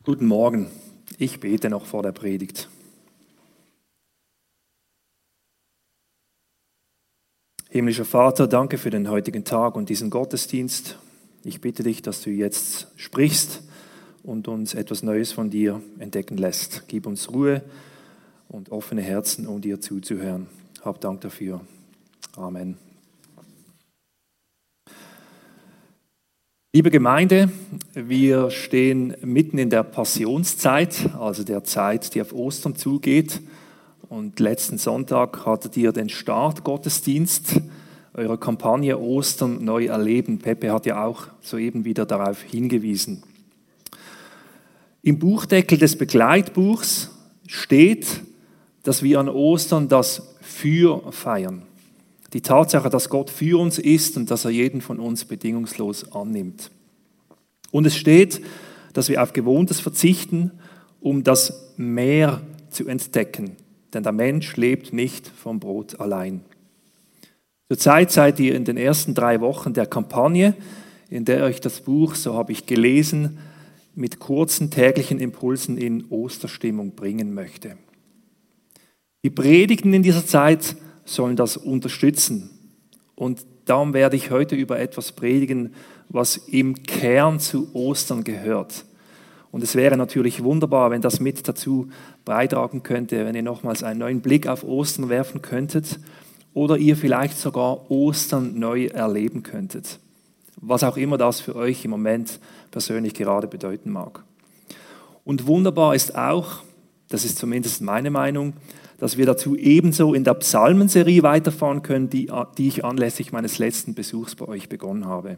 Guten Morgen. Ich bete noch vor der Predigt. Himmlischer Vater, danke für den heutigen Tag und diesen Gottesdienst. Ich bitte dich, dass du jetzt sprichst und uns etwas Neues von dir entdecken lässt. Gib uns Ruhe und offene Herzen, um dir zuzuhören. Hab Dank dafür. Amen. Liebe Gemeinde, wir stehen mitten in der Passionszeit, also der Zeit, die auf Ostern zugeht. Und letzten Sonntag hattet ihr den Startgottesdienst eurer Kampagne Ostern neu erleben. Pepe hat ja auch soeben wieder darauf hingewiesen. Im Buchdeckel des Begleitbuchs steht, dass wir an Ostern das Für feiern. Die Tatsache, dass Gott für uns ist und dass er jeden von uns bedingungslos annimmt. Und es steht, dass wir auf Gewohntes verzichten, um das Mehr zu entdecken. Denn der Mensch lebt nicht vom Brot allein. Zurzeit seid ihr in den ersten 3 Wochen der Kampagne, in der euch das Buch, so habe ich gelesen, mit kurzen täglichen Impulsen in Osterstimmung bringen möchte. Die Predigten in dieser Zeit sollen das unterstützen. Und darum werde ich heute über etwas predigen, was im Kern zu Ostern gehört. Und es wäre natürlich wunderbar, wenn das mit dazu beitragen könnte, wenn ihr nochmals einen neuen Blick auf Ostern werfen könntet oder ihr vielleicht sogar Ostern neu erleben könntet. Was auch immer das für euch im Moment persönlich gerade bedeuten mag. Und wunderbar ist auch, das ist zumindest meine Meinung, dass wir dazu ebenso in der Psalmenserie weiterfahren können, die ich anlässlich meines letzten Besuchs bei euch begonnen habe.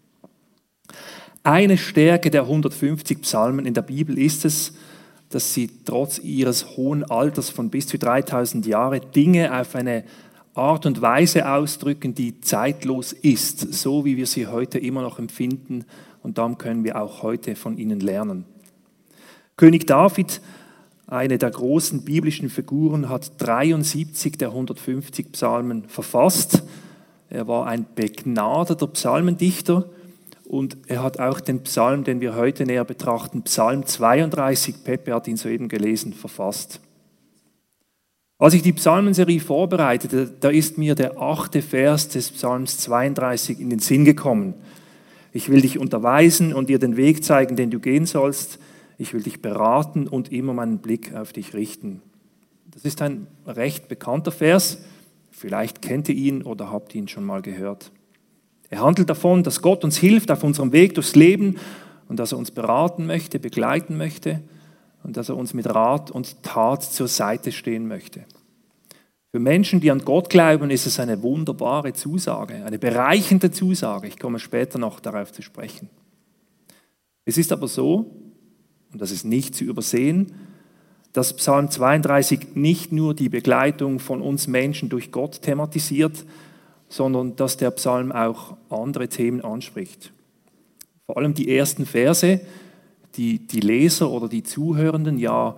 Eine Stärke der 150 Psalmen in der Bibel ist es, dass sie trotz ihres hohen Alters von bis zu 3000 Jahren Dinge auf eine Art und Weise ausdrücken, die zeitlos ist, so wie wir sie heute immer noch empfinden, und darum können wir auch heute von ihnen lernen. König David, eine der großen biblischen Figuren, hat 73 der 150 Psalmen verfasst. Er war ein begnadeter Psalmendichter und er hat auch den Psalm, den wir heute näher betrachten, Psalm 32, Pepe hat ihn soeben gelesen, verfasst. Als ich die Psalmenserie vorbereitete, da ist mir der 8. Vers des Psalms 32 in den Sinn gekommen. Ich will dich unterweisen und dir den Weg zeigen, den du gehen sollst. Ich will dich beraten und immer meinen Blick auf dich richten. Das ist ein recht bekannter Vers. Vielleicht kennt ihr ihn oder habt ihn schon mal gehört. Er handelt davon, dass Gott uns hilft auf unserem Weg durchs Leben und dass er uns beraten möchte, begleiten möchte und dass er uns mit Rat und Tat zur Seite stehen möchte. Für Menschen, die an Gott glauben, ist es eine wunderbare Zusage, eine bereichernde Zusage. Ich komme später noch darauf zu sprechen. Es ist aber so, und das ist nicht zu übersehen, dass Psalm 32 nicht nur die Begleitung von uns Menschen durch Gott thematisiert, sondern dass der Psalm auch andere Themen anspricht. Vor allem die ersten Verse, die Leser oder die Zuhörenden,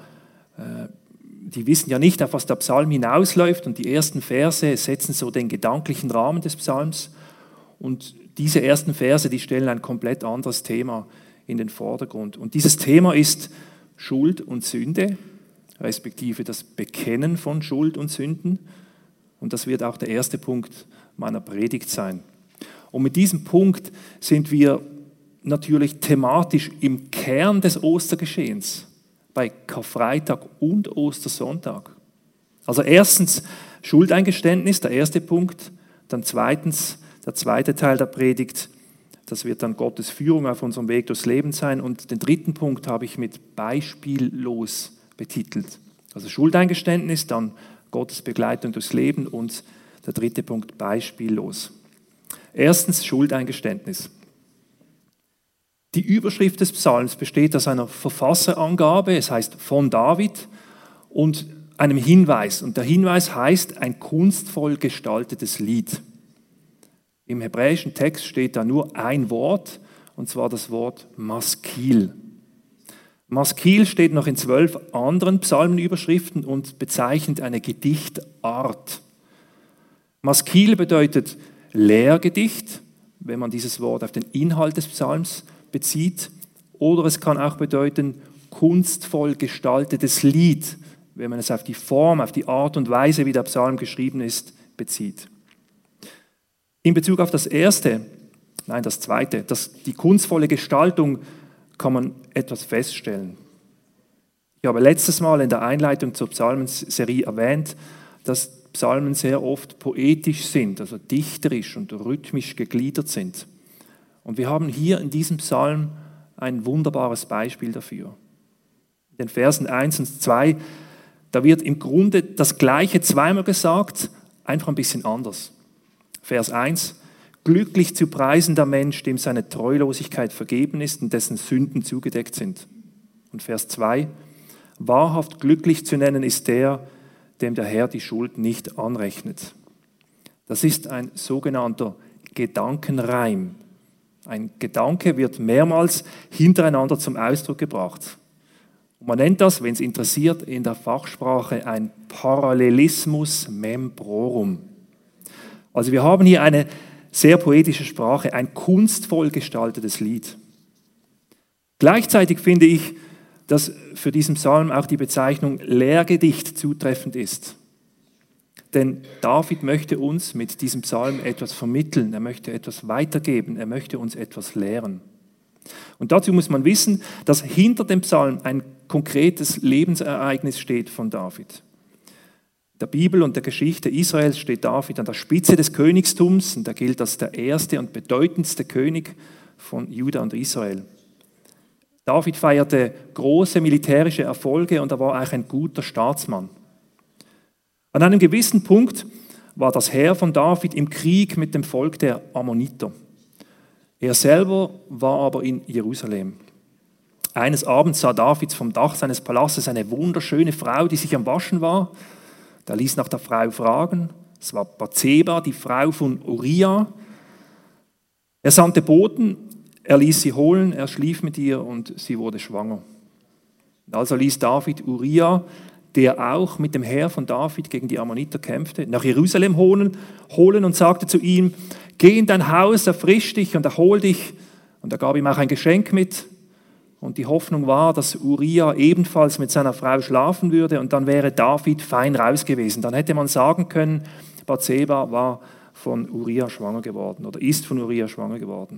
die wissen ja nicht, auf was der Psalm hinausläuft, und die ersten Verse setzen so den gedanklichen Rahmen des Psalms, und diese ersten Verse, die stellen ein komplett anderes Thema in den Vordergrund. Und dieses Thema ist Schuld und Sünde, respektive das Bekennen von Schuld und Sünden. Und das wird auch der erste Punkt meiner Predigt sein. Und mit diesem Punkt sind wir natürlich thematisch im Kern des Ostergeschehens, bei Karfreitag und Ostersonntag. Also erstens Schuldeingeständnis, der erste Punkt. Dann zweitens der zweite Teil der Predigt. Das wird dann Gottes Führung auf unserem Weg durchs Leben sein. Und den dritten Punkt habe ich mit beispiellos betitelt. Also Schuldeingeständnis, dann Gottes Begleitung durchs Leben und der dritte Punkt beispiellos. Erstens Schuldeingeständnis. Die Überschrift des Psalms besteht aus einer Verfasserangabe, es heißt von David, und einem Hinweis. Und der Hinweis heißt ein kunstvoll gestaltetes Lied. Im hebräischen Text steht da nur ein Wort, und zwar das Wort Maskil. Maskil steht noch in 12 anderen Psalmenüberschriften und bezeichnet eine Gedichtart. Maskil bedeutet Lehrgedicht, wenn man dieses Wort auf den Inhalt des Psalms bezieht, oder es kann auch bedeuten kunstvoll gestaltetes Lied, wenn man es auf die Form, auf die Art und Weise, wie der Psalm geschrieben ist, bezieht. In Bezug auf das Zweite, die kunstvolle Gestaltung, kann man etwas feststellen. Ich habe letztes Mal in der Einleitung zur Psalmenserie erwähnt, dass Psalmen sehr oft poetisch sind, also dichterisch und rhythmisch gegliedert sind. Und wir haben hier in diesem Psalm ein wunderbares Beispiel dafür. In den Versen 1 und 2, da wird im Grunde das Gleiche zweimal gesagt, einfach ein bisschen anders. Vers 1, glücklich zu preisen der Mensch, dem seine Treulosigkeit vergeben ist und dessen Sünden zugedeckt sind. Und Vers 2, wahrhaft glücklich zu nennen ist der, dem der Herr die Schuld nicht anrechnet. Das ist ein sogenannter Gedankenreim. Ein Gedanke wird mehrmals hintereinander zum Ausdruck gebracht. Und man nennt das, wenn es interessiert, in der Fachsprache ein Parallelismus membrorum. Also wir haben hier eine sehr poetische Sprache, ein kunstvoll gestaltetes Lied. Gleichzeitig finde ich, dass für diesen Psalm auch die Bezeichnung Lehrgedicht zutreffend ist. Denn David möchte uns mit diesem Psalm etwas vermitteln, er möchte etwas weitergeben, er möchte uns etwas lehren. Und dazu muss man wissen, dass hinter dem Psalm ein konkretes Lebensereignis steht von David. In der Bibel und der Geschichte Israels steht David an der Spitze des Königstums und er gilt als der erste und bedeutendste König von Juda und Israel. David feierte große militärische Erfolge und er war auch ein guter Staatsmann. An einem gewissen Punkt war das Heer von David im Krieg mit dem Volk der Ammoniter. Er selber war aber in Jerusalem. Eines Abends sah David vom Dach seines Palastes eine wunderschöne Frau, die sich am Waschen war. Er ließ nach der Frau fragen. Es war Bathseba, die Frau von Uria. Er sandte Boten, er ließ sie holen, er schlief mit ihr und sie wurde schwanger. Also ließ David Uria, der auch mit dem Heer von David gegen die Ammoniter kämpfte, nach Jerusalem holen und sagte zu ihm, geh in dein Haus, erfrisch dich und erhol dich. Und er gab ihm auch ein Geschenk mit. Und die Hoffnung war, dass Uria ebenfalls mit seiner Frau schlafen würde und dann wäre David fein raus gewesen. Dann hätte man sagen können, Bathseba war von Uria schwanger geworden oder ist von Uria schwanger geworden.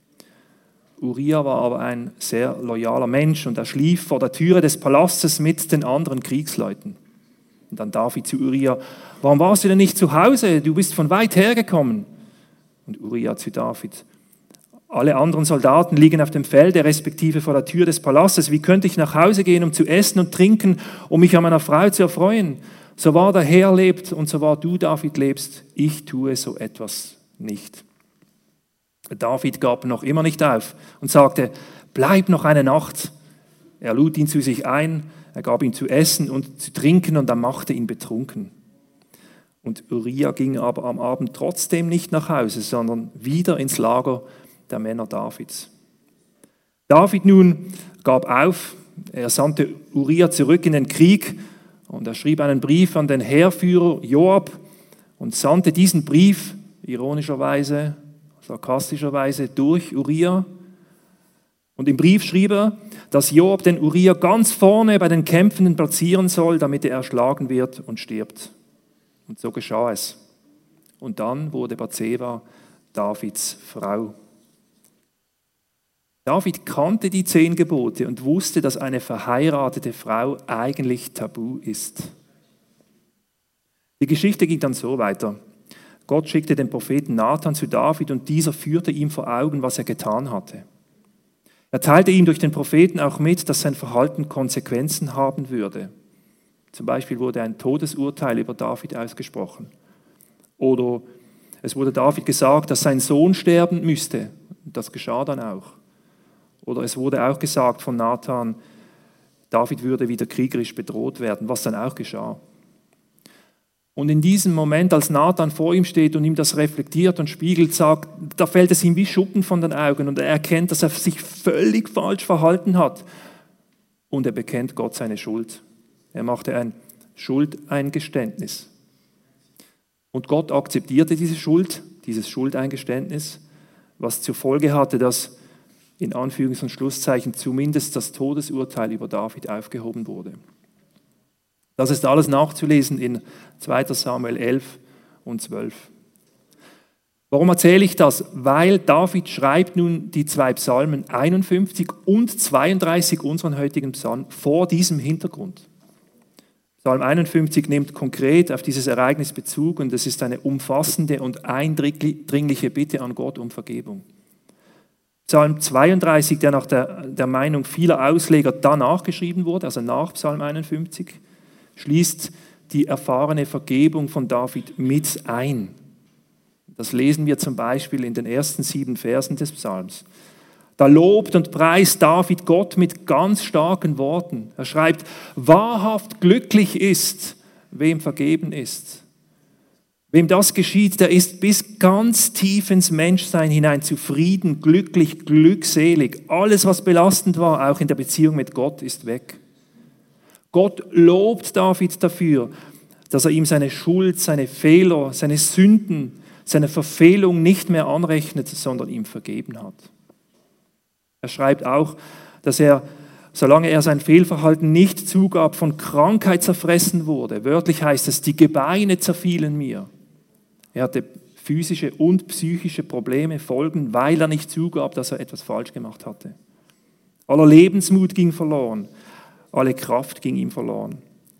Uria war aber ein sehr loyaler Mensch und er schlief vor der Türe des Palastes mit den anderen Kriegsleuten. Und dann David zu Uria, warum warst du denn nicht zu Hause? Du bist von weit her gekommen. Und Uria zu David, alle anderen Soldaten liegen auf dem Felde, respektive vor der Tür des Palastes. Wie könnte ich nach Hause gehen, um zu essen und trinken, um mich an meiner Frau zu erfreuen? So wahr der Herr lebt und so wahr du, David, lebst, ich tue so etwas nicht. David gab noch immer nicht auf und sagte, bleib noch eine Nacht. Er lud ihn zu sich ein, er gab ihm zu essen und zu trinken und er machte ihn betrunken. Und Uria ging aber am Abend trotzdem nicht nach Hause, sondern wieder ins Lager der Männer Davids. David nun gab auf, er sandte Uria zurück in den Krieg und er schrieb einen Brief an den Heerführer Joab und sandte diesen Brief ironischerweise, sarkastischerweise durch Uria. Und im Brief schrieb er, dass Joab den Uria ganz vorne bei den Kämpfenden platzieren soll, damit er erschlagen wird und stirbt. Und so geschah es. Und dann wurde Bathseba Davids Frau. David kannte die 10 Gebote und wusste, dass eine verheiratete Frau eigentlich tabu ist. Die Geschichte ging dann so weiter. Gott schickte den Propheten Nathan zu David und dieser führte ihm vor Augen, was er getan hatte. Er teilte ihm durch den Propheten auch mit, dass sein Verhalten Konsequenzen haben würde. Zum Beispiel wurde ein Todesurteil über David ausgesprochen. Oder es wurde David gesagt, dass sein Sohn sterben müsste. Das geschah dann auch. Oder es wurde auch gesagt von Nathan, David würde wieder kriegerisch bedroht werden, was dann auch geschah. Und in diesem Moment, als Nathan vor ihm steht und ihm das reflektiert und spiegelt, sagt, da fällt es ihm wie Schuppen von den Augen und er erkennt, dass er sich völlig falsch verhalten hat. Und er bekennt Gott seine Schuld. Er machte ein Schuldeingeständnis. Und Gott akzeptierte diese Schuld, dieses Schuldeingeständnis, was zur Folge hatte, dass in Anführungs- und Schlusszeichen zumindest das Todesurteil über David aufgehoben wurde. Das ist alles nachzulesen in 2. Samuel 11 und 12. Warum erzähle ich das? Weil David schreibt nun die 2 Psalmen 51 und 32 unseren heutigen Psalm vor diesem Hintergrund. Psalm 51 nimmt konkret auf dieses Ereignis Bezug und es ist eine umfassende und eindringliche Bitte an Gott um Vergebung. Psalm 32, der nach der Meinung vieler Ausleger danach geschrieben wurde, also nach Psalm 51, schließt die erfahrene Vergebung von David mit ein. Das lesen wir zum Beispiel in den ersten 7 Versen des Psalms. Da lobt und preist David Gott mit ganz starken Worten. Er schreibt, wahrhaft glücklich ist, wem vergeben ist. Wem das geschieht, der ist bis ganz tief ins Menschsein hinein zufrieden, glücklich, glückselig. Alles, was belastend war, auch in der Beziehung mit Gott, ist weg. Gott lobt David dafür, dass er ihm seine Schuld, seine Fehler, seine Sünden, seine Verfehlung nicht mehr anrechnet, sondern ihm vergeben hat. Er schreibt auch, dass er, solange er sein Fehlverhalten nicht zugab, von Krankheit zerfressen wurde. Wörtlich heißt es, die Gebeine zerfielen mir. Er hatte physische und psychische Probleme, Folgen, weil er nicht zugab, dass er etwas falsch gemacht hatte. Aller Lebensmut ging verloren, alle Kraft ging ihm verloren.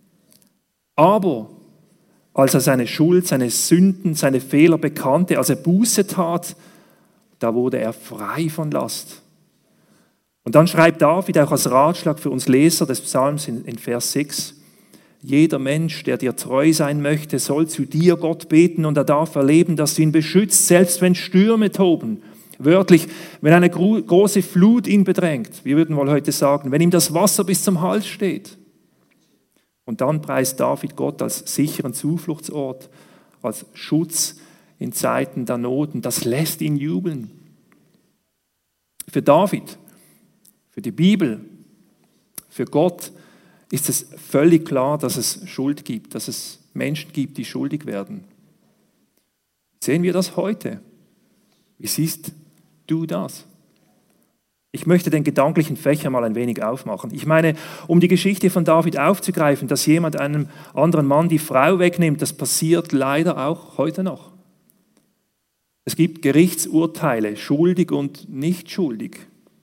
Aber als er seine Schuld, seine Sünden, seine Fehler bekannte, als er Buße tat, da wurde er frei von Last. Und dann schreibt David auch als Ratschlag für uns Leser des Psalms in Vers 6, jeder Mensch, der dir treu sein möchte, soll zu dir Gott beten und er darf erleben, dass du ihn beschützt, selbst wenn Stürme toben. Wörtlich, wenn eine große Flut ihn bedrängt, wir würden wohl heute sagen, wenn ihm das Wasser bis zum Hals steht. Und dann preist David Gott als sicheren Zufluchtsort, als Schutz in Zeiten der Not. Und das lässt ihn jubeln. Für David, für die Bibel, für Gott ist es völlig klar, dass es Schuld gibt, dass es Menschen gibt, die schuldig werden. Sehen wir das heute? Wie siehst du das? Ich möchte den gedanklichen Fächer mal ein wenig aufmachen. Ich meine, um die Geschichte von David aufzugreifen, dass jemand einem anderen Mann die Frau wegnimmt, das passiert leider auch heute noch. Es gibt Gerichtsurteile, schuldig und nicht schuldig.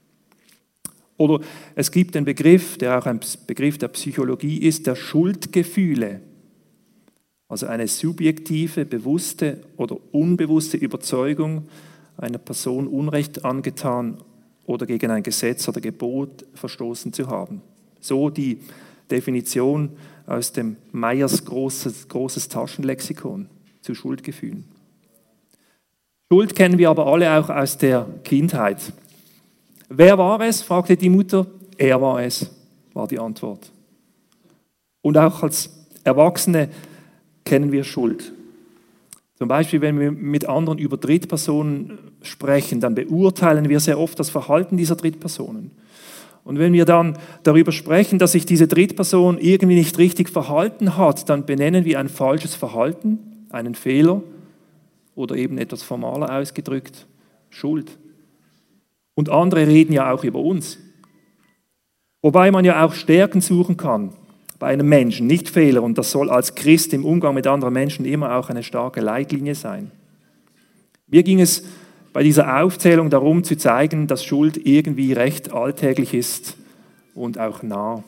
Oder es gibt den Begriff, der auch ein Begriff der Psychologie ist, der Schuldgefühle. Also eine subjektive, bewusste oder unbewusste Überzeugung, einer Person Unrecht angetan oder gegen ein Gesetz oder Gebot verstoßen zu haben. So die Definition aus dem Meyers großes Taschenlexikon zu Schuldgefühlen. Schuld kennen wir aber alle auch aus der Kindheit. Wer war es? Fragte die Mutter. Er war es, war die Antwort. Und auch als Erwachsene kennen wir Schuld. Zum Beispiel, wenn wir mit anderen über Drittpersonen sprechen, dann beurteilen wir sehr oft das Verhalten dieser Drittpersonen. Und wenn wir dann darüber sprechen, dass sich diese Drittperson irgendwie nicht richtig verhalten hat, dann benennen wir ein falsches Verhalten, einen Fehler oder eben etwas formaler ausgedrückt, Schuld. Und andere reden ja auch über uns. Wobei man ja auch Stärken suchen kann bei einem Menschen, nicht Fehler. Und das soll als Christ im Umgang mit anderen Menschen immer auch eine starke Leitlinie sein. Mir ging es bei dieser Aufzählung darum zu zeigen, dass Schuld irgendwie recht alltäglich ist und auch nah.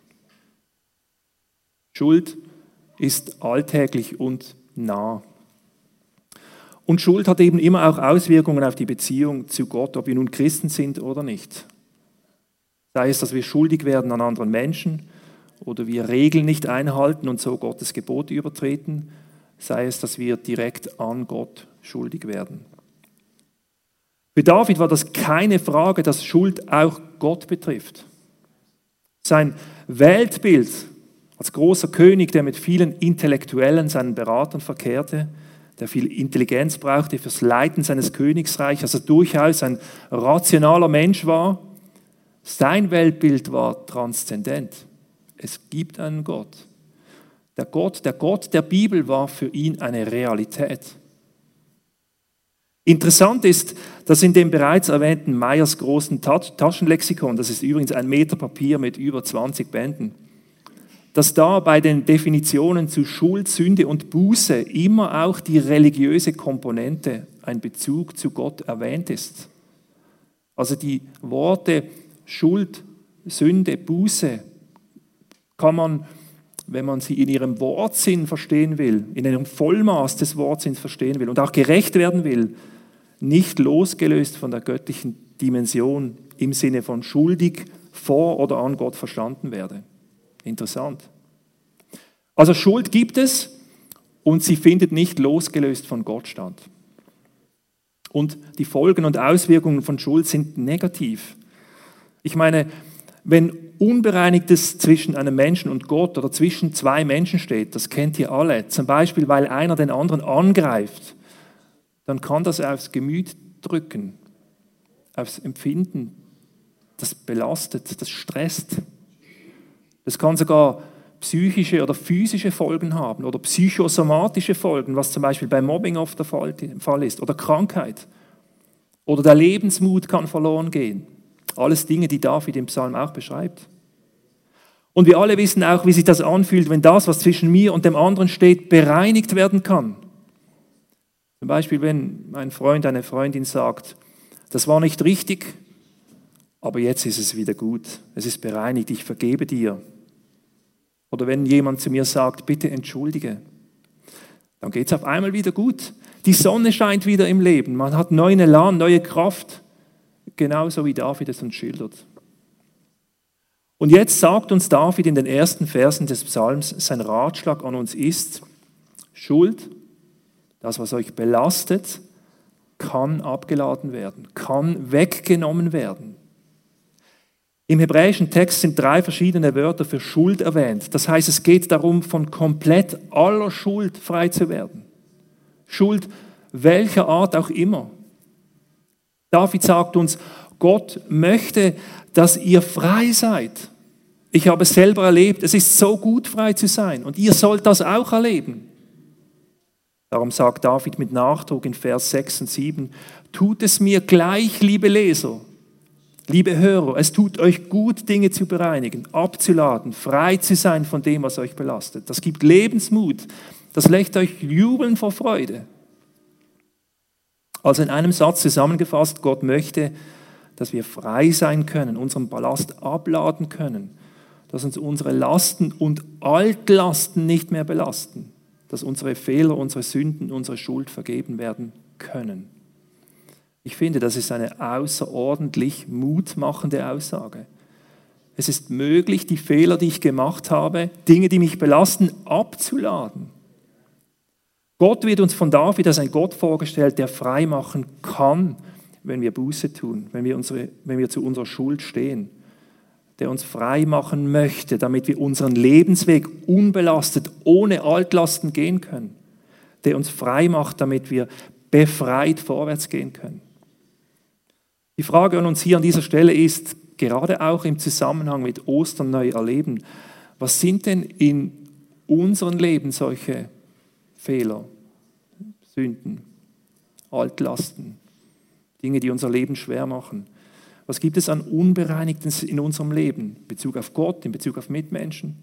Schuld ist alltäglich und nah. Und Schuld hat eben immer auch Auswirkungen auf die Beziehung zu Gott, ob wir nun Christen sind oder nicht. Sei es, dass wir schuldig werden an anderen Menschen oder wir Regeln nicht einhalten und so Gottes Gebote übertreten, sei es, dass wir direkt an Gott schuldig werden. Für David war das keine Frage, dass Schuld auch Gott betrifft. Sein Weltbild als großer König, der mit vielen Intellektuellen, seinen Beratern verkehrte, der viel Intelligenz brauchte fürs Leiten seines Königreichs, also durchaus ein rationaler Mensch war, sein Weltbild war transzendent. Es gibt einen Gott. Der Gott der Bibel war für ihn eine Realität. Interessant ist, dass in dem bereits erwähnten Meyers großen Taschenlexikon, das ist übrigens 1 Meter Papier mit über 20 Bänden, dass da bei den Definitionen zu Schuld, Sünde und Buße immer auch die religiöse Komponente, ein Bezug zu Gott erwähnt ist. Also die Worte Schuld, Sünde, Buße kann man, wenn man sie in ihrem Wortsinn verstehen will, in einem Vollmaß des Wortsinns verstehen will und auch gerecht werden will, nicht losgelöst von der göttlichen Dimension im Sinne von schuldig vor oder an Gott verstanden werde. Interessant. Also Schuld gibt es und sie findet nicht losgelöst von Gott statt. Und die Folgen und Auswirkungen von Schuld sind negativ. Ich meine, wenn Unbereinigtes zwischen einem Menschen und Gott oder zwischen 2 Menschen steht, das kennt ihr alle, zum Beispiel, weil einer den anderen angreift, dann kann das aufs Gemüt drücken, aufs Empfinden. Das belastet, das stresst. Das kann sogar psychische oder physische Folgen haben oder psychosomatische Folgen, was zum Beispiel bei Mobbing oft der Fall ist, oder Krankheit. Oder der Lebensmut kann verloren gehen. Alles Dinge, die David im Psalm auch beschreibt. Und wir alle wissen auch, wie sich das anfühlt, wenn das, was zwischen mir und dem anderen steht, bereinigt werden kann. Zum Beispiel, wenn ein Freund, eine Freundin sagt, das war nicht richtig, aber jetzt ist es wieder gut. Es ist bereinigt, ich vergebe dir. Oder wenn jemand zu mir sagt, bitte entschuldige, dann geht es auf einmal wieder gut. Die Sonne scheint wieder im Leben, man hat neuen Elan, neue Kraft, genauso wie David es uns schildert. Und jetzt sagt uns David in den ersten Versen des Psalms, sein Ratschlag an uns ist, Schuld, das, was euch belastet, kann abgeladen werden, kann weggenommen werden. Im hebräischen Text sind 3 verschiedene Wörter für Schuld erwähnt. Das heißt, es geht darum, von komplett aller Schuld frei zu werden. Schuld welcher Art auch immer. David sagt uns, Gott möchte, dass ihr frei seid. Ich habe es selber erlebt, es ist so gut, frei zu sein und ihr sollt das auch erleben. Darum sagt David mit Nachdruck in Vers 6 und 7, tut es mir gleich, liebe Leser, liebe Hörer, es tut euch gut, Dinge zu bereinigen, abzuladen, frei zu sein von dem, was euch belastet. Das gibt Lebensmut, das lässt euch jubeln vor Freude. Also in einem Satz zusammengefasst, Gott möchte, dass wir frei sein können, unseren Ballast abladen können, dass uns unsere Lasten und Altlasten nicht mehr belasten, dass unsere Fehler, unsere Sünden, unsere Schuld vergeben werden können. Ich finde, das ist eine außerordentlich mutmachende Aussage. Es ist möglich, die Fehler, die ich gemacht habe, Dinge, die mich belasten, abzuladen. Gott wird uns von David als ein Gott vorgestellt, der frei machen kann, wenn wir Buße tun, wenn wir zu unserer Schuld stehen, der uns frei machen möchte, damit wir unseren Lebensweg unbelastet, ohne Altlasten gehen können, der uns frei macht, damit wir befreit vorwärts gehen können. Die Frage an uns hier an dieser Stelle ist, gerade auch im Zusammenhang mit Ostern neu erleben, was sind denn in unserem Leben solche Fehler, Sünden, Altlasten, Dinge, die unser Leben schwer machen? Was gibt es an Unbereinigten in unserem Leben? In Bezug auf Gott, in Bezug auf Mitmenschen?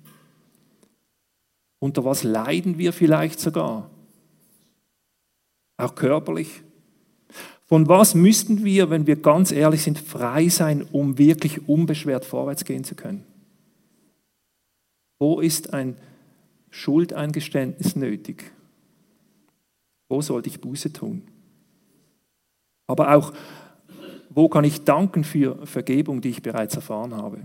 Unter was leiden wir vielleicht sogar? Auch körperlich? Von was müssten wir, wenn wir ganz ehrlich sind, frei sein, um wirklich unbeschwert vorwärts gehen zu können? Wo ist ein Schuldeingeständnis nötig? Wo sollte ich Buße tun? Aber auch, wo kann ich danken für Vergebung, die ich bereits erfahren habe?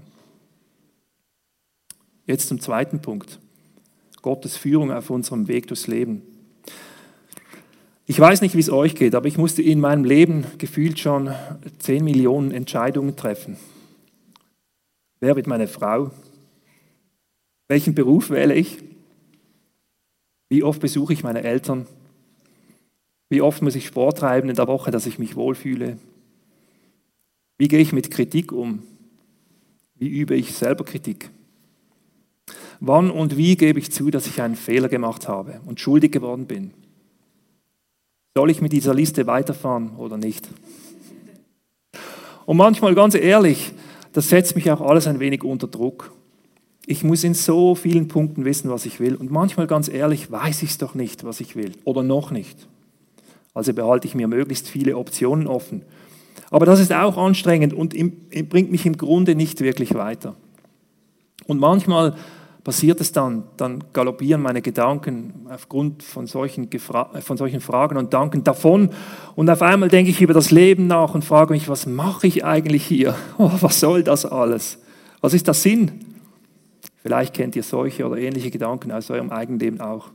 Jetzt zum zweiten Punkt. Gottes Führung auf unserem Weg durchs Leben. Ich weiß nicht, wie es euch geht, aber ich musste in meinem Leben gefühlt schon 10 Millionen Entscheidungen treffen. Wer wird meine Frau? Welchen Beruf wähle ich? Wie oft besuche ich meine Eltern? Wie oft muss ich Sport treiben in der Woche, dass ich mich wohlfühle? Wie gehe ich mit Kritik um? Wie übe ich selber Kritik? Wann und wie gebe ich zu, dass ich einen Fehler gemacht habe und schuldig geworden bin? Soll ich mit dieser Liste weiterfahren oder nicht? Und manchmal, ganz ehrlich, das setzt mich auch alles ein wenig unter Druck. Ich muss in so vielen Punkten wissen, was ich will. Und manchmal, ganz ehrlich, weiß ich es doch nicht, was ich will. Oder noch nicht. Also behalte ich mir möglichst viele Optionen offen. Aber das ist auch anstrengend und bringt mich im Grunde nicht wirklich weiter. Und manchmal passiert es dann galoppieren meine Gedanken aufgrund von solchen Fragen und Danken davon. Und auf einmal denke ich über das Leben nach und frage mich, was mache ich eigentlich hier? Oh, was soll das alles? Was ist der Sinn? Vielleicht kennt ihr solche oder ähnliche Gedanken aus eurem eigenen Leben auch.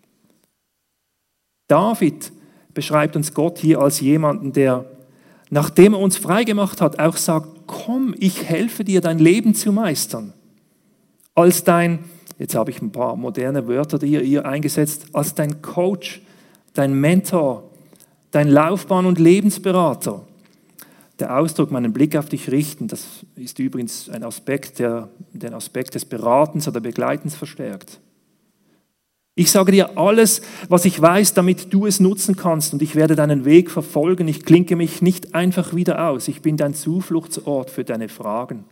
David beschreibt uns Gott hier als jemanden, der, nachdem er uns freigemacht hat, auch sagt, komm, ich helfe dir, dein Leben zu meistern. Als dein, jetzt habe ich ein paar moderne Wörter hier eingesetzt, als dein Coach, dein Mentor, dein Laufbahn- und Lebensberater. Der Ausdruck, meinen Blick auf dich richten, das ist übrigens ein Aspekt, der den Aspekt des Beratens oder Begleitens verstärkt. Ich sage dir alles, was ich weiß, damit du es nutzen kannst und ich werde deinen Weg verfolgen. Ich klinke mich nicht einfach wieder aus. Ich bin dein Zufluchtsort für deine Fragen.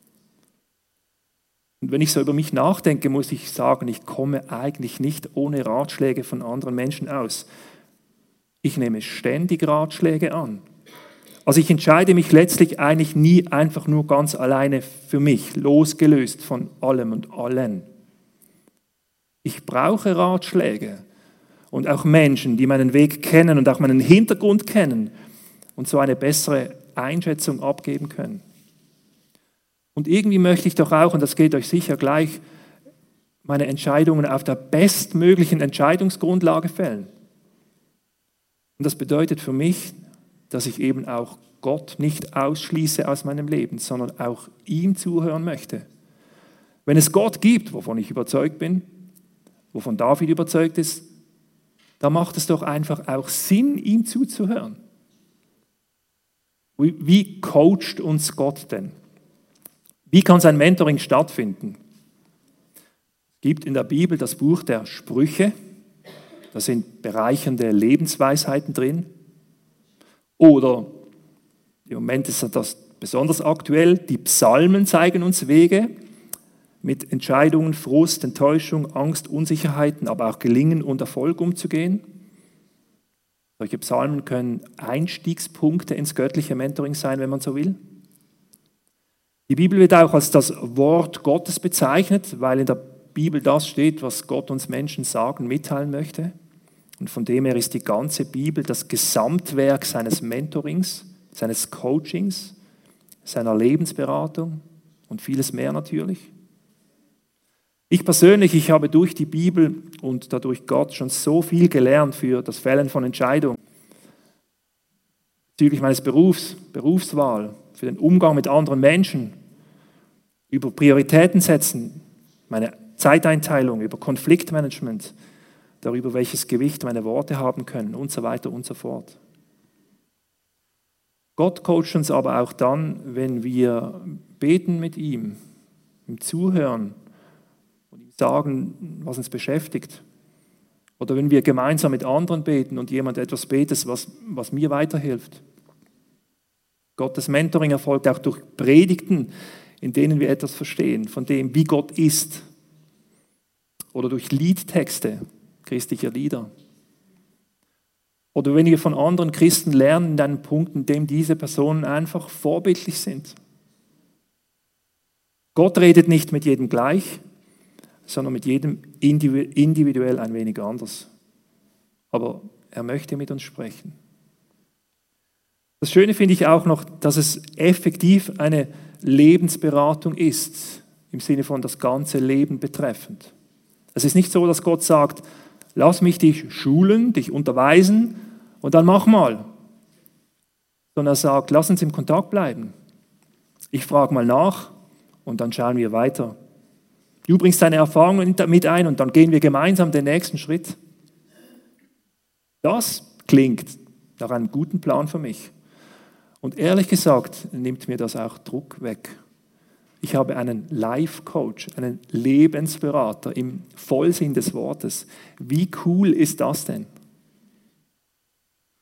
Und wenn ich so über mich nachdenke, muss ich sagen, ich komme eigentlich nicht ohne Ratschläge von anderen Menschen aus. Ich nehme ständig Ratschläge an. Also ich entscheide mich letztlich eigentlich nie einfach nur ganz alleine für mich, losgelöst von allem und allen. Ich brauche Ratschläge und auch Menschen, die meinen Weg kennen und auch meinen Hintergrund kennen und so eine bessere Einschätzung abgeben können. Und irgendwie möchte ich doch auch, und das geht euch sicher gleich, meine Entscheidungen auf der bestmöglichen Entscheidungsgrundlage fällen. Und das bedeutet für mich, dass ich eben auch Gott nicht ausschließe aus meinem Leben, sondern auch ihm zuhören möchte. Wenn es Gott gibt, wovon ich überzeugt bin, wovon David überzeugt ist, dann macht es doch einfach auch Sinn, ihm zuzuhören. Wie coacht uns Gott denn? Wie kann sein Mentoring stattfinden? Es gibt in der Bibel das Buch der Sprüche, da sind bereichernde Lebensweisheiten drin. Oder im Moment ist das besonders aktuell, die Psalmen zeigen uns Wege mit Entscheidungen, Frust, Enttäuschung, Angst, Unsicherheiten, aber auch Gelingen und Erfolg umzugehen. Solche Psalmen können Einstiegspunkte ins göttliche Mentoring sein, wenn man so will. Die Bibel wird auch als das Wort Gottes bezeichnet, weil in der Bibel das steht, was Gott uns Menschen sagen, mitteilen möchte. Und von dem her ist die ganze Bibel das Gesamtwerk seines Mentorings, seines Coachings, seiner Lebensberatung und vieles mehr natürlich. Ich persönlich, ich habe durch die Bibel und dadurch Gott schon so viel gelernt für das Fällen von Entscheidungen. Bezüglich meines Berufs, Berufswahl, für den Umgang mit anderen Menschen, über Prioritäten setzen, meine Zeiteinteilung, über Konfliktmanagement, darüber, welches Gewicht meine Worte haben können und so weiter und so fort. Gott coacht uns aber auch dann, wenn wir beten mit ihm, ihm zuhören und ihm sagen, was uns beschäftigt. Oder wenn wir gemeinsam mit anderen beten und jemand etwas betet, was mir weiterhilft. Gottes Mentoring erfolgt auch durch Predigten, in denen wir etwas verstehen, von dem, wie Gott ist. Oder durch Liedtexte christlicher Lieder. Oder wenn wir von anderen Christen lernen, in einem Punkt, in dem diese Personen einfach vorbildlich sind. Gott redet nicht mit jedem gleich, sondern mit jedem individuell ein wenig anders. Aber er möchte mit uns sprechen. Das Schöne finde ich auch noch, dass es effektiv eine Lebensberatung ist, im Sinne von das ganze Leben betreffend. Es ist nicht so, dass Gott sagt, lass mich dich schulen, dich unterweisen und dann mach mal. Sondern er sagt, lass uns im Kontakt bleiben. Ich frage mal nach und dann schauen wir weiter. Du bringst deine Erfahrungen mit ein und dann gehen wir gemeinsam den nächsten Schritt. Das klingt nach einem guten Plan für mich. Und ehrlich gesagt nimmt mir das auch Druck weg. Ich habe einen Life-Coach, einen Lebensberater im Vollsinn des Wortes. Wie cool ist das denn?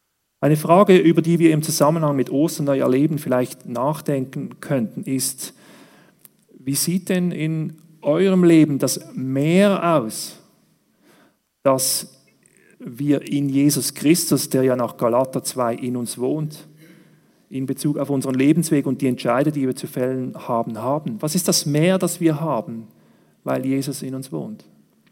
Eine Frage, über die wir im Zusammenhang mit Ostern neu erleben vielleicht nachdenken könnten, ist, wie sieht denn in eurem Leben das Meer aus, das wir in Jesus Christus, der ja nach Galater 2 in uns wohnt, in Bezug auf unseren Lebensweg und die Entscheidungen, die wir zu fällen haben? Was ist das Mehr, das wir haben, weil Jesus in uns wohnt?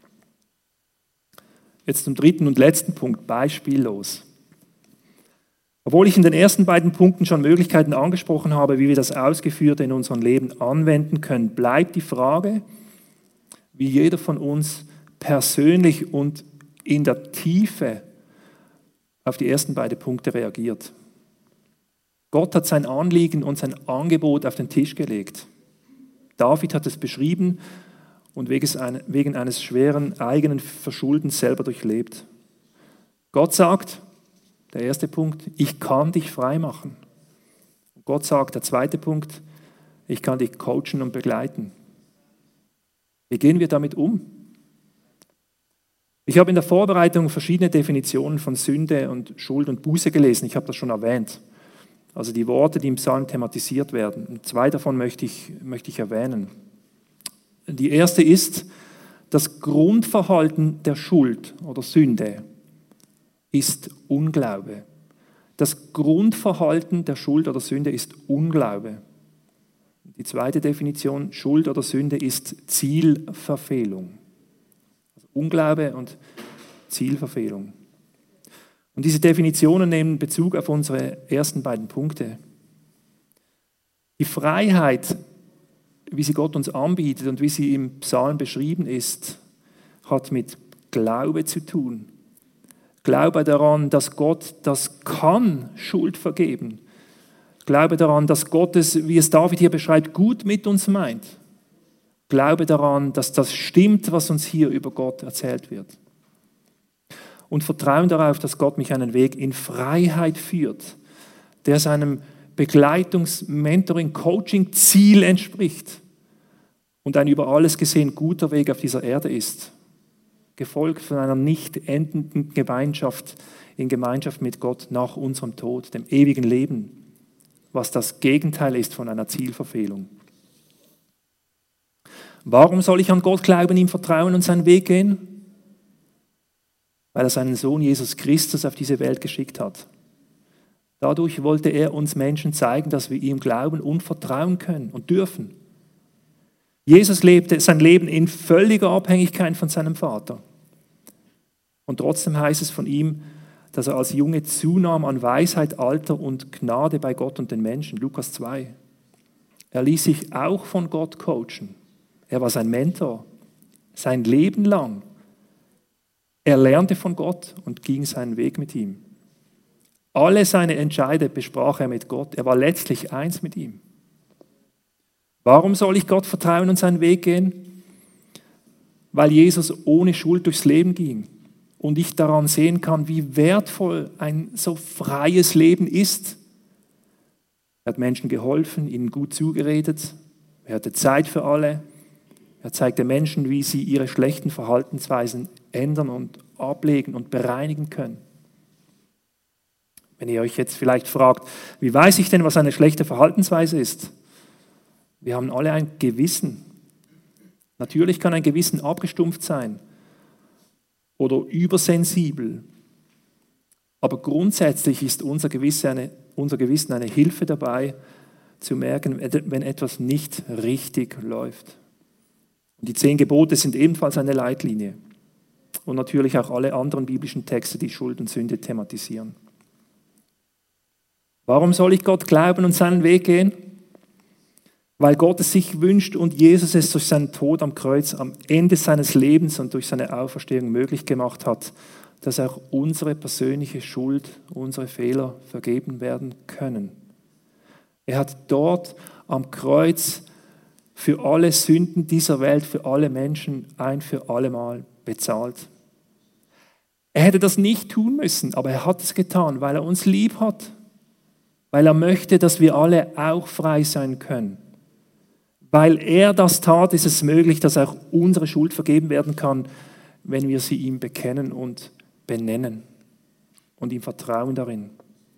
Jetzt zum dritten und letzten Punkt, beispiellos. Obwohl ich in den ersten beiden Punkten schon Möglichkeiten angesprochen habe, wie wir das Ausgeführte in unserem Leben anwenden können, bleibt die Frage, wie jeder von uns persönlich und in der Tiefe auf die ersten beiden Punkte reagiert. Gott hat sein Anliegen und sein Angebot auf den Tisch gelegt. David hat es beschrieben und wegen eines schweren eigenen Verschuldens selber durchlebt. Gott sagt, der erste Punkt, ich kann dich frei machen. Gott sagt, der zweite Punkt, ich kann dich coachen und begleiten. Wie gehen wir damit um? Ich habe in der Vorbereitung verschiedene Definitionen von Sünde und Schuld und Buße gelesen. Ich habe das schon erwähnt. Also die Worte, die im Psalm thematisiert werden. Und zwei davon möchte ich erwähnen. Die erste ist, das Grundverhalten der Schuld oder Sünde ist Unglaube. Das Grundverhalten der Schuld oder Sünde ist Unglaube. Die zweite Definition, Schuld oder Sünde, ist Zielverfehlung. Also Unglaube und Zielverfehlung. Und diese Definitionen nehmen Bezug auf unsere ersten beiden Punkte. Die Freiheit, wie sie Gott uns anbietet und wie sie im Psalm beschrieben ist, hat mit Glaube zu tun. Glaube daran, dass Gott das kann, Schuld vergeben. Glaube daran, dass Gott es, wie es David hier beschreibt, gut mit uns meint. Glaube daran, dass das stimmt, was uns hier über Gott erzählt wird. Und Vertrauen darauf, dass Gott mich einen Weg in Freiheit führt, der seinem Begleitungs-, Mentoring-, Coaching-Ziel entspricht und ein über alles gesehen guter Weg auf dieser Erde ist, gefolgt von einer nicht endenden Gemeinschaft in Gemeinschaft mit Gott nach unserem Tod, dem ewigen Leben, was das Gegenteil ist von einer Zielverfehlung. Warum soll ich an Gott glauben, ihm vertrauen und seinen Weg gehen? Weil er seinen Sohn Jesus Christus auf diese Welt geschickt hat. Dadurch wollte er uns Menschen zeigen, dass wir ihm glauben und vertrauen können und dürfen. Jesus lebte sein Leben in völliger Abhängigkeit von seinem Vater. Und trotzdem heißt es von ihm, dass er als Junge zunahm an Weisheit, Alter und Gnade bei Gott und den Menschen. Lukas 2. Er ließ sich auch von Gott coachen. Er war sein Mentor, sein Leben lang. Er lernte von Gott und ging seinen Weg mit ihm. Alle seine Entscheidungen besprach er mit Gott. Er war letztlich eins mit ihm. Warum soll ich Gott vertrauen und seinen Weg gehen? Weil Jesus ohne Schuld durchs Leben ging und ich daran sehen kann, wie wertvoll ein so freies Leben ist. Er hat Menschen geholfen, ihnen gut zugeredet. Er hatte Zeit für alle. Er zeigte Menschen, wie sie ihre schlechten Verhaltensweisen ändern und ablegen und bereinigen können. Wenn ihr euch jetzt vielleicht fragt, wie weiß ich denn, was eine schlechte Verhaltensweise ist? Wir haben alle ein Gewissen. Natürlich kann ein Gewissen abgestumpft sein oder übersensibel. Aber grundsätzlich ist unser Gewissen eine Hilfe dabei, zu merken, wenn etwas nicht richtig läuft. Und die 10 Gebote sind ebenfalls eine Leitlinie. Und natürlich auch alle anderen biblischen Texte, die Schuld und Sünde thematisieren. Warum soll ich Gott glauben und seinen Weg gehen? Weil Gott es sich wünscht und Jesus es durch seinen Tod am Kreuz am Ende seines Lebens und durch seine Auferstehung möglich gemacht hat, dass auch unsere persönliche Schuld, unsere Fehler vergeben werden können. Er hat dort am Kreuz für alle Sünden dieser Welt, für alle Menschen ein für alle Mal bezahlt. Er hätte das nicht tun müssen, aber er hat es getan, weil er uns lieb hat, weil er möchte, dass wir alle auch frei sein können. Weil er das tat, ist es möglich, dass auch unsere Schuld vergeben werden kann, wenn wir sie ihm bekennen und benennen und ihm vertrauen darin.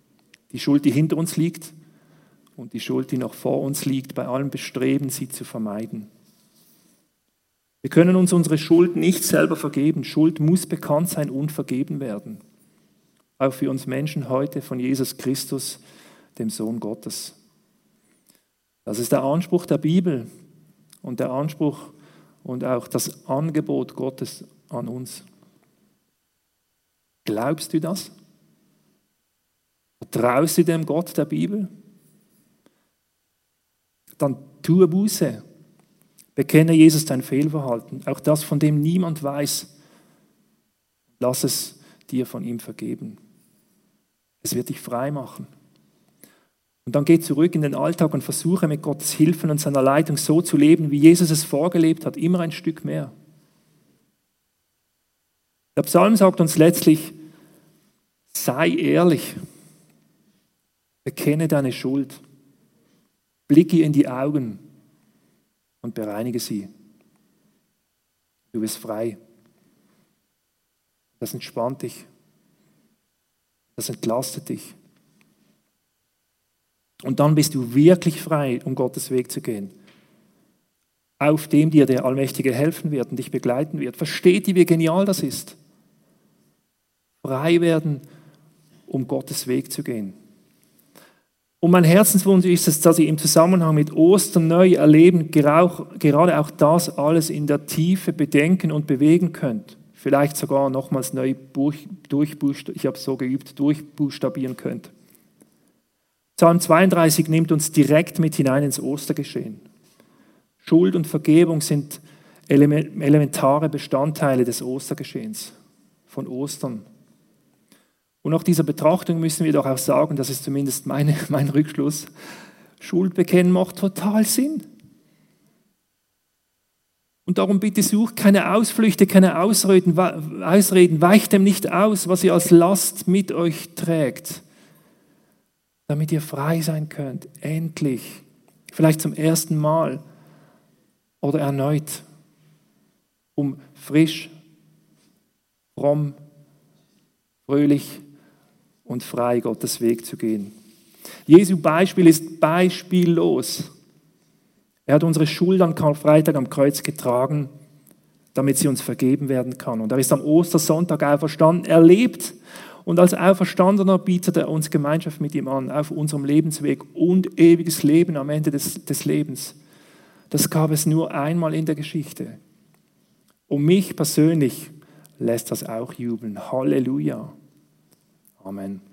Die Schuld, die hinter uns liegt und die Schuld, die noch vor uns liegt, bei allem Bestreben, sie zu vermeiden. Wir können uns unsere Schuld nicht selber vergeben. Schuld muss bekannt sein und vergeben werden. Auch für uns Menschen heute von Jesus Christus, dem Sohn Gottes. Das ist der Anspruch der Bibel und der Anspruch und auch das Angebot Gottes an uns. Glaubst du das? Vertraust du dem Gott der Bibel? Dann tue Buße. Bekenne Jesus dein Fehlverhalten, auch das, von dem niemand weiß. Lass es dir von ihm vergeben. Es wird dich frei machen. Und dann geh zurück in den Alltag und versuche mit Gottes Hilfe und seiner Leitung so zu leben, wie Jesus es vorgelebt hat, immer ein Stück mehr. Der Psalm sagt uns letztlich, sei ehrlich, bekenne deine Schuld, blicke in die Augen und bereinige sie. Du bist frei. Das entspannt dich. Das entlastet dich. Und dann bist du wirklich frei, um Gottes Weg zu gehen. Auf dem dir der Allmächtige helfen wird und dich begleiten wird. Versteht ihr, wie genial das ist? Frei werden, um Gottes Weg zu gehen. Und mein Herzenswunsch ist es, dass ihr im Zusammenhang mit Ostern neu erleben, gerade auch das alles in der Tiefe bedenken und bewegen könnt. Vielleicht sogar nochmals neu durchbuchstabieren könnt. Psalm 32 nimmt uns direkt mit hinein ins Ostergeschehen. Schuld und Vergebung sind elementare Bestandteile des Ostergeschehens, von Ostern. Und nach dieser Betrachtung müssen wir doch auch sagen, das ist zumindest mein Rückschluss, Schuld bekennen macht total Sinn. Und darum bitte sucht keine Ausflüchte, keine Ausreden, weicht dem nicht aus, was ihr als Last mit euch trägt, damit ihr frei sein könnt, endlich, vielleicht zum ersten Mal oder erneut, um frisch, fromm, fröhlich und frei Gottes Weg zu gehen. Jesu Beispiel ist beispiellos. Er hat unsere Schuld an Karfreitag am Kreuz getragen, damit sie uns vergeben werden kann. Und er ist am Ostersonntag auferstanden. Er lebt und als Auferstandener bietet er uns Gemeinschaft mit ihm an, auf unserem Lebensweg und ewiges Leben am Ende des Lebens. Das gab es nur einmal in der Geschichte. Und mich persönlich lässt das auch jubeln. Halleluja. Amen.